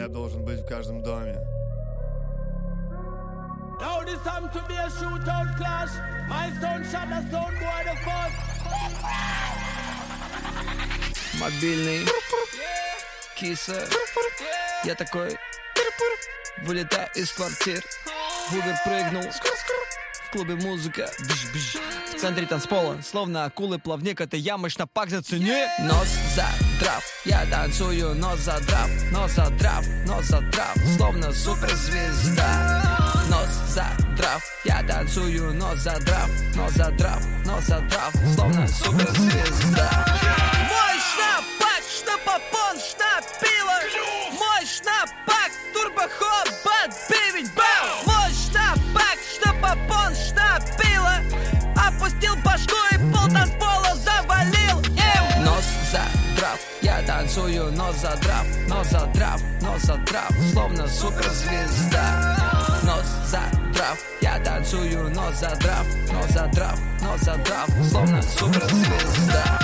рэп должен быть в каждом доме. Now this time to be a shootout clash. My son shot the sound boy the first. Мобильный, киса. Я такой вылетаю из квартир. В Uber прыгнул. В клубе музыка. В центре танцпола, словно акулы плавник. Это я мощно пак зацени. Нос задрав, я танцую, нос задрав, нос задрав, нос задрав, словно суперзвезда. Нос задрав, я танцую, нос задрав, нос задрав, нос задрав, словно суперзвезда. Мой шнапак, шнапопон, шнапила. Мой шнапак, турбохобот, бивень, бау. Мой шнапак, шнапопон, шнапила. Опустил башку и пол танцпола завалил им. Нос задрав, я танцую, нос задрав, нос задрав, нос задрав, словно суперзвезда. Нос задрав, я танцую, нос задрав, нос задрав, нос задрав, словно суперзвезда.